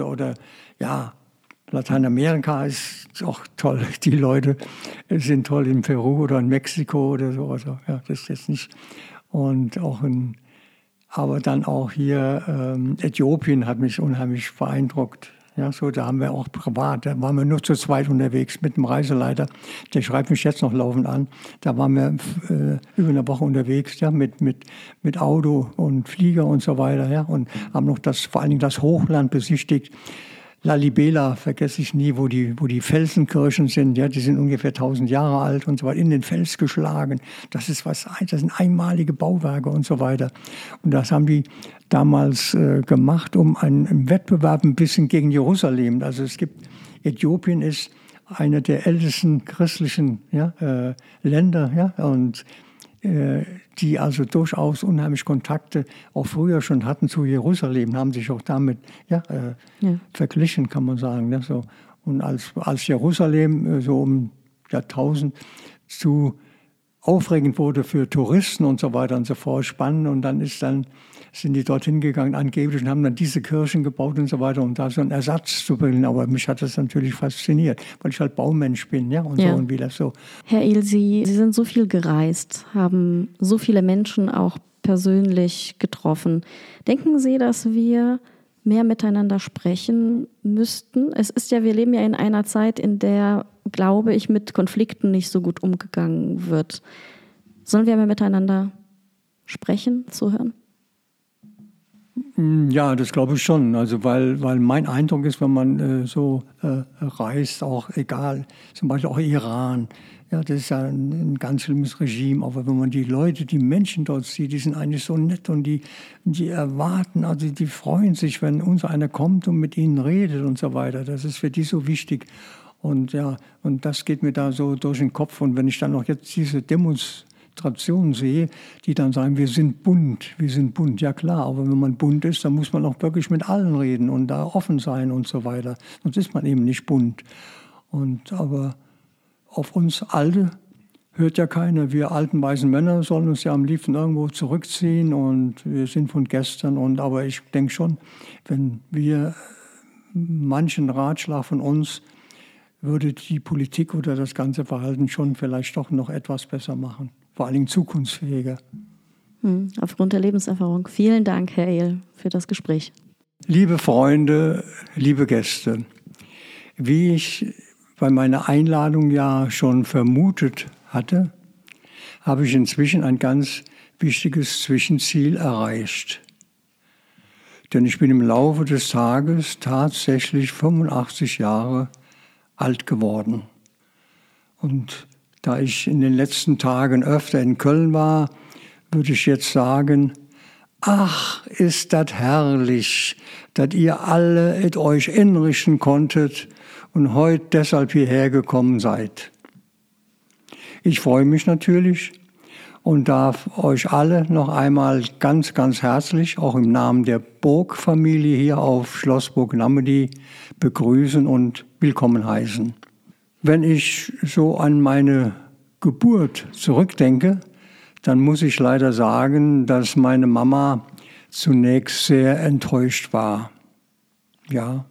Lateinamerika ist auch toll. Die Leute sind toll in Peru oder in Mexiko oder so. Also, ja, das ist jetzt nicht. Und aber dann auch hier Äthiopien hat mich unheimlich beeindruckt. Ja, so, da haben wir auch privat, da waren wir nur zu zweit unterwegs mit dem Reiseleiter. Der schreibt mich jetzt noch laufend an. Da waren wir über eine Woche unterwegs, ja, mit Auto und Flieger und so weiter. Ja, und haben noch vor allen Dingen das Hochland besichtigt. Lalibela vergesse ich nie, wo die Felsenkirchen sind. Ja, die sind ungefähr 1000 Jahre alt und so weiter, in den Fels geschlagen. Das sind einmalige Bauwerke und so weiter. Und das haben die damals gemacht, um einen Wettbewerb ein bisschen gegen Jerusalem. Also Äthiopien ist einer der ältesten christlichen Länder, ja, und die also durchaus unheimlich Kontakte auch früher schon hatten zu Jerusalem, haben sich auch damit verglichen, kann man sagen. Ne? So. Und als Jerusalem so um Jahrtausend zu aufregend wurde für Touristen und so weiter und so fort, spannend, und dann sind die dorthin gegangen angeblich und haben dann diese Kirchen gebaut und so weiter, um da so einen Ersatz zu bilden. Aber mich hat das natürlich fasziniert, weil ich halt Baumensch bin, ja, und so und wie das so. Herr Ehl, Sie sind so viel gereist, haben so viele Menschen auch persönlich getroffen. Denken Sie, dass wir mehr miteinander sprechen müssten? Es ist ja, wir leben ja in einer Zeit, in der, glaube ich, mit Konflikten nicht so gut umgegangen wird. Sollen wir mehr miteinander sprechen, zuhören? Ja, das glaube ich schon. Also weil mein Eindruck ist, wenn man reist, auch egal, zum Beispiel auch Iran, ja, das ist ja ein ganz schlimmes Regime, aber wenn man die Menschen dort sieht, die sind eigentlich so nett und die erwarten, also die freuen sich, wenn uns einer kommt und mit ihnen redet und so weiter. Das ist für die so wichtig. Und ja, und das geht mir da so durch den Kopf. Und wenn ich dann noch jetzt diese Demonstrationen sehe, die dann sagen, wir sind bunt. Ja klar, aber wenn man bunt ist, dann muss man auch wirklich mit allen reden und da offen sein und so weiter. Sonst ist man eben nicht bunt. Aber auf uns Alte hört ja keiner. Wir alten weißen Männer sollen uns ja am liebsten irgendwo zurückziehen und wir sind von gestern. Aber ich denke schon, wenn wir manchen Ratschlag von uns, würde die Politik oder das ganze Verhalten schon vielleicht doch noch etwas besser machen. Vor allen Dingen zukunftsfähiger. Aufgrund der Lebenserfahrung. Vielen Dank, Herr Ehl, für das Gespräch. Liebe Freunde, liebe Gäste, wie ich bei meiner Einladung ja schon vermutet hatte, habe ich inzwischen ein ganz wichtiges Zwischenziel erreicht. Denn ich bin im Laufe des Tages tatsächlich 85 Jahre alt geworden. Und da ich in den letzten Tagen öfter in Köln war, würde ich jetzt sagen, ach, ist das herrlich, dass ihr alle et euch einrichten konntet und heute deshalb hierher gekommen seid. Ich freue mich natürlich und darf euch alle noch einmal ganz, ganz herzlich, auch im Namen der Burg-Familie hier auf Schloss Burg-Nammedy, begrüßen und willkommen heißen. Wenn ich so an meine Geburt zurückdenke, dann muss ich leider sagen, dass meine Mama zunächst sehr enttäuscht war. Ja,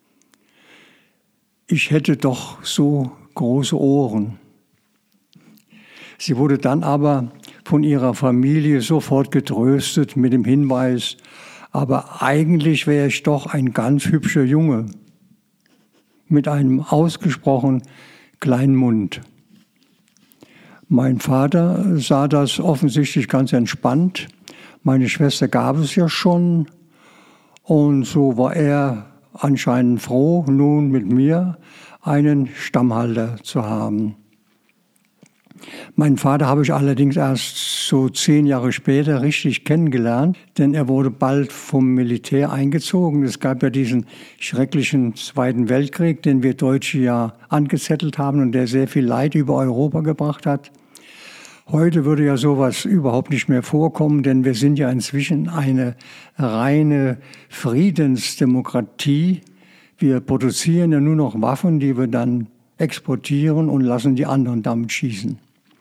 ich hätte doch so große Ohren. Sie wurde dann aber von ihrer Familie sofort getröstet mit dem Hinweis, aber eigentlich wäre ich doch ein ganz hübscher Junge mit einem ausgesprochen kleinen Mund. Mein Vater sah das offensichtlich ganz entspannt. Meine Schwester gab es ja schon und so war er anscheinend froh, nun mit mir einen Stammhalter zu haben. Meinen Vater habe ich allerdings erst so 10 Jahre später richtig kennengelernt, denn er wurde bald vom Militär eingezogen. Es gab ja diesen schrecklichen Zweiten Weltkrieg, den wir Deutsche ja angezettelt haben und der sehr viel Leid über Europa gebracht hat. Heute würde ja sowas überhaupt nicht mehr vorkommen, denn wir sind ja inzwischen eine reine Friedensdemokratie. Wir produzieren ja nur noch Waffen, die wir dann exportieren und lassen die anderen damit schießen.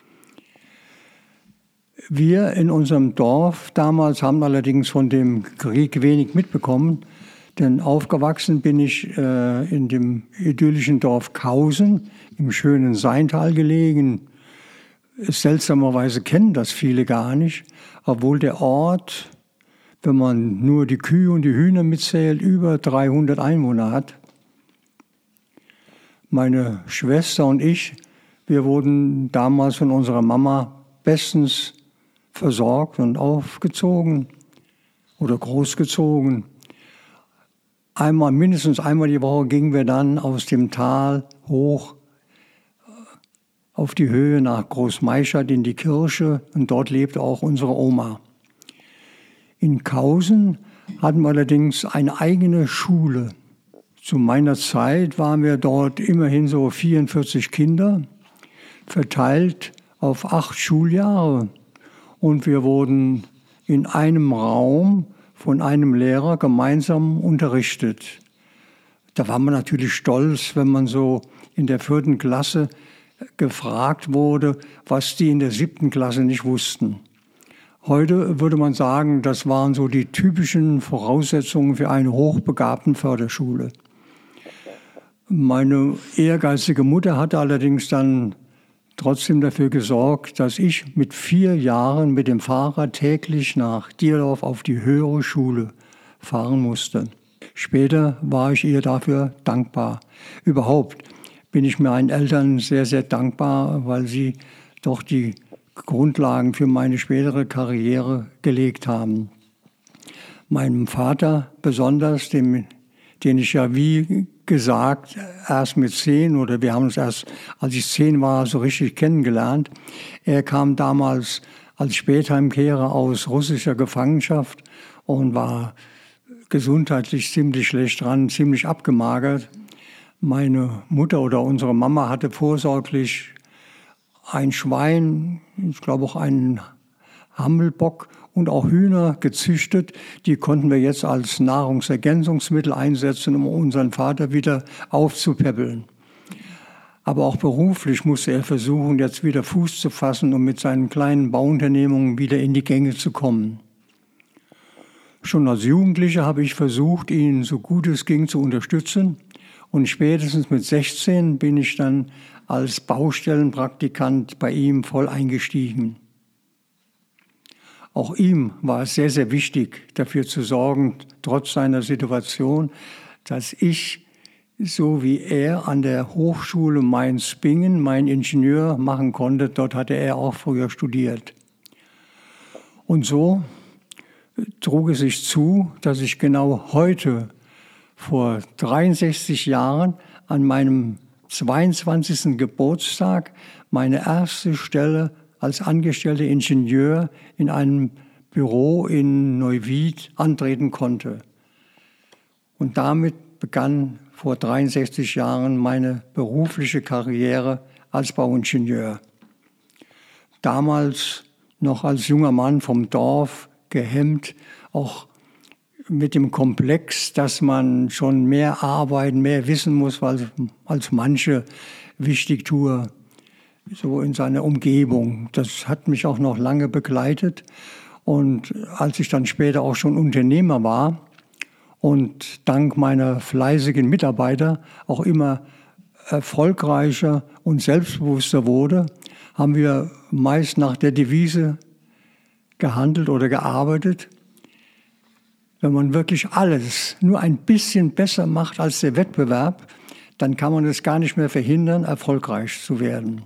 Wir in unserem Dorf damals haben allerdings von dem Krieg wenig mitbekommen, denn aufgewachsen bin ich in dem idyllischen Dorf Kausen, im schönen Seintal gelegen. Seltsamerweise kennen das viele gar nicht, obwohl der Ort, wenn man nur die Kühe und die Hühner mitzählt, über 300 Einwohner hat. Meine Schwester und ich, wir wurden damals von unserer Mama bestens versorgt und aufgezogen oder großgezogen. Mindestens einmal die Woche gingen wir dann aus dem Tal hoch auf die Höhe nach Großmeischert in die Kirche und dort lebte auch unsere Oma. In Kausen hatten wir allerdings eine eigene Schule. Zu meiner Zeit waren wir dort immerhin so 44 Kinder, verteilt auf 8 Schuljahre. Und wir wurden in einem Raum von einem Lehrer gemeinsam unterrichtet. Da war man natürlich stolz, wenn man so in der 4. Klasse gefragt wurde, was die in der 7. Klasse nicht wussten. Heute würde man sagen, das waren so die typischen Voraussetzungen für eine hochbegabten Förderschule. Meine ehrgeizige Mutter hatte allerdings dann trotzdem dafür gesorgt, dass ich mit 4 Jahren mit dem Fahrrad täglich nach Dierdorf auf die höhere Schule fahren musste. Später war ich ihr dafür dankbar. Überhaupt bin ich meinen Eltern sehr, sehr dankbar, weil sie doch die Grundlagen für meine spätere Karriere gelegt haben. Meinem Vater besonders, den ich ja wie gesagt erst mit 10 oder wir haben uns erst, als ich 10 war, so richtig kennengelernt. Er kam damals als Spätheimkehrer aus russischer Gefangenschaft und war gesundheitlich ziemlich schlecht dran, ziemlich abgemagert. Meine Mutter oder unsere Mama hatte vorsorglich ein Schwein, ich glaube auch einen Hammelbock und auch Hühner gezüchtet. Die konnten wir jetzt als Nahrungsergänzungsmittel einsetzen, um unseren Vater wieder aufzupäppeln. Aber auch beruflich musste er versuchen, jetzt wieder Fuß zu fassen, um mit seinen kleinen Bauunternehmungen wieder in die Gänge zu kommen. Schon als Jugendlicher habe ich versucht, ihn so gut es ging zu unterstützen. Und spätestens mit 16 bin ich dann als Baustellenpraktikant bei ihm voll eingestiegen. Auch ihm war es sehr, sehr wichtig, dafür zu sorgen, trotz seiner Situation, dass ich, so wie er an der Hochschule Mainz-Bingen, mein Ingenieur machen konnte. Dort hatte er auch früher studiert. Und so trug es sich zu, dass ich genau heute, vor 63 Jahren, an meinem 22. Geburtstag, meine erste Stelle als angestellter Ingenieur in einem Büro in Neuwied antreten konnte. Und damit begann vor 63 Jahren meine berufliche Karriere als Bauingenieur. Damals noch als junger Mann vom Dorf, gehemmt, auch mit dem Komplex, dass man schon mehr arbeiten, mehr wissen muss, als manche Wichtigtuer so in seiner Umgebung. Das hat mich auch noch lange begleitet. Und als ich dann später auch schon Unternehmer war und dank meiner fleißigen Mitarbeiter auch immer erfolgreicher und selbstbewusster wurde, haben wir meist nach der Devise gehandelt oder gearbeitet. Wenn man wirklich alles nur ein bisschen besser macht als der Wettbewerb, dann kann man es gar nicht mehr verhindern, erfolgreich zu werden.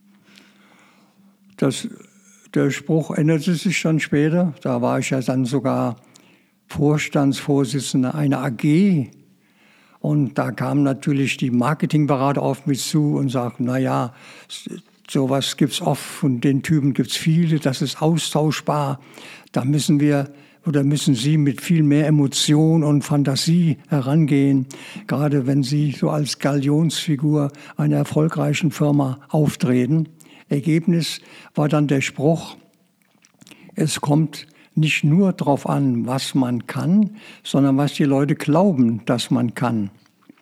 Der Spruch änderte sich dann später. Da war ich ja dann sogar Vorstandsvorsitzender einer AG. Und da kamen natürlich die Marketingberater auf mich zu und sagten, naja, sowas gibt es oft, von den Typen gibt es viele, das ist austauschbar. Da müssen Sie mit viel mehr Emotion und Fantasie herangehen, gerade wenn Sie so als Galionsfigur einer erfolgreichen Firma auftreten. Ergebnis war dann der Spruch, es kommt nicht nur darauf an, was man kann, sondern was die Leute glauben, dass man kann.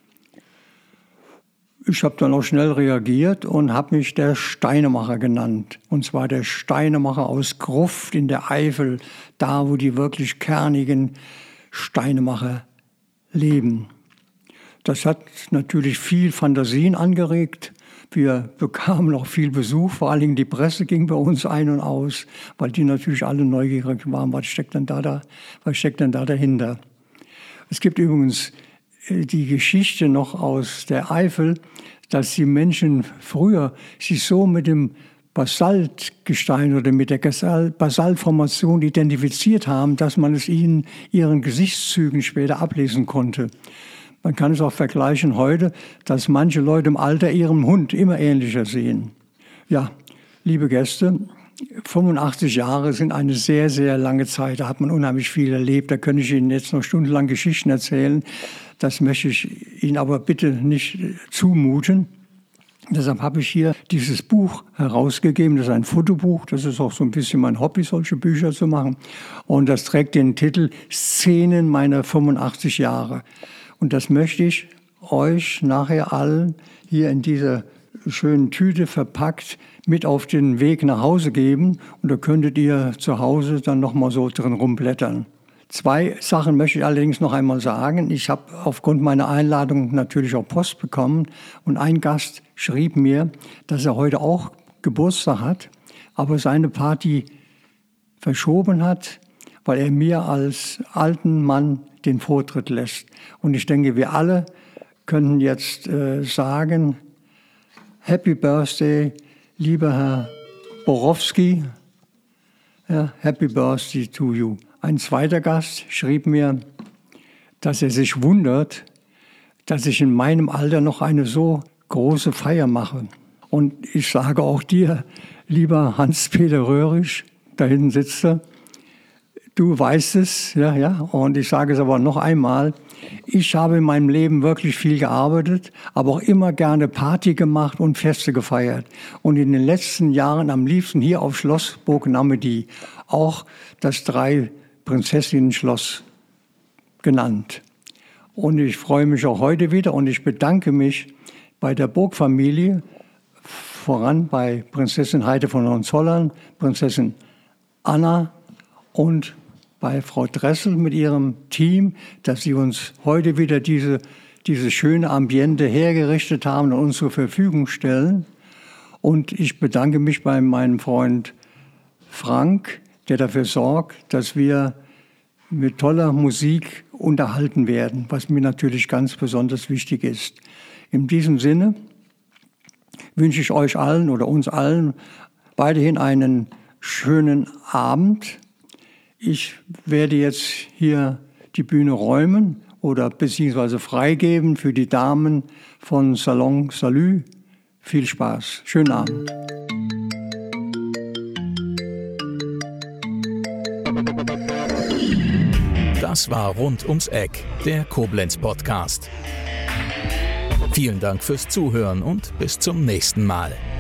Ich habe dann auch schnell reagiert und habe mich der Steinemacher genannt. Und zwar der Steinemacher aus Gruft in der Eifel, da wo die wirklich kernigen Steinemacher leben. Das hat natürlich viel Fantasien angeregt. Wir bekamen auch viel Besuch, vor allen Dingen die Presse ging bei uns ein und aus, weil die natürlich alle neugierig waren, was steckt denn da dahinter. Es gibt übrigens die Geschichte noch aus der Eifel, dass die Menschen früher sich so mit dem Basaltgestein oder mit der Basaltformation identifiziert haben, dass man es ihren Gesichtszügen später ablesen konnte. Man kann es auch vergleichen heute, dass manche Leute im Alter ihrem Hund immer ähnlicher sehen. Ja, liebe Gäste, 85 Jahre sind eine sehr, sehr lange Zeit. Da hat man unheimlich viel erlebt. Da könnte ich Ihnen jetzt noch stundenlang Geschichten erzählen. Das möchte ich Ihnen aber bitte nicht zumuten. Deshalb habe ich hier dieses Buch herausgegeben. Das ist ein Fotobuch. Das ist auch so ein bisschen mein Hobby, solche Bücher zu machen. Und das trägt den Titel Szenen meiner 85 Jahre. Und das möchte ich euch nachher allen hier in dieser schönen Tüte verpackt mit auf den Weg nach Hause geben. Und da könntet ihr zu Hause dann nochmal so drin rumblättern. 2 Sachen möchte ich allerdings noch einmal sagen. Ich habe aufgrund meiner Einladung natürlich auch Post bekommen. Und ein Gast schrieb mir, dass er heute auch Geburtstag hat, aber seine Party verschoben hat, weil er mir als alten Mann den Vortritt lässt. Und ich denke, wir alle können jetzt sagen, Happy Birthday, lieber Herr Borowski, ja, Happy Birthday to you. Ein zweiter Gast schrieb mir, dass er sich wundert, dass ich in meinem Alter noch eine so große Feier mache. Und ich sage auch dir, lieber Hans-Peter Röhrig, da hinten sitzt er, du weißt es, ja, und ich sage es aber noch einmal, ich habe in meinem Leben wirklich viel gearbeitet, aber auch immer gerne Party gemacht und Feste gefeiert. Und in den letzten Jahren am liebsten hier auf Schloss Burg Namedy, auch das 3-Prinzessinnen-Schloss genannt. Und ich freue mich auch heute wieder und ich bedanke mich bei der Burgfamilie, voran bei Prinzessin Heide von Hohenzollern, Prinzessin Anna und bei Frau Dressel mit ihrem Team, dass sie uns heute wieder diese schöne Ambiente hergerichtet haben und uns zur Verfügung stellen. Und ich bedanke mich bei meinem Freund Frank, der dafür sorgt, dass wir mit toller Musik unterhalten werden, was mir natürlich ganz besonders wichtig ist. In diesem Sinne wünsche ich euch allen oder uns allen weiterhin einen schönen Abend. Ich werde jetzt hier die Bühne räumen oder beziehungsweise freigeben für die Damen von Salon Salü. Viel Spaß. Schönen Abend. Das war Rund ums Eck, der Koblenz-Podcast. Vielen Dank fürs Zuhören und bis zum nächsten Mal.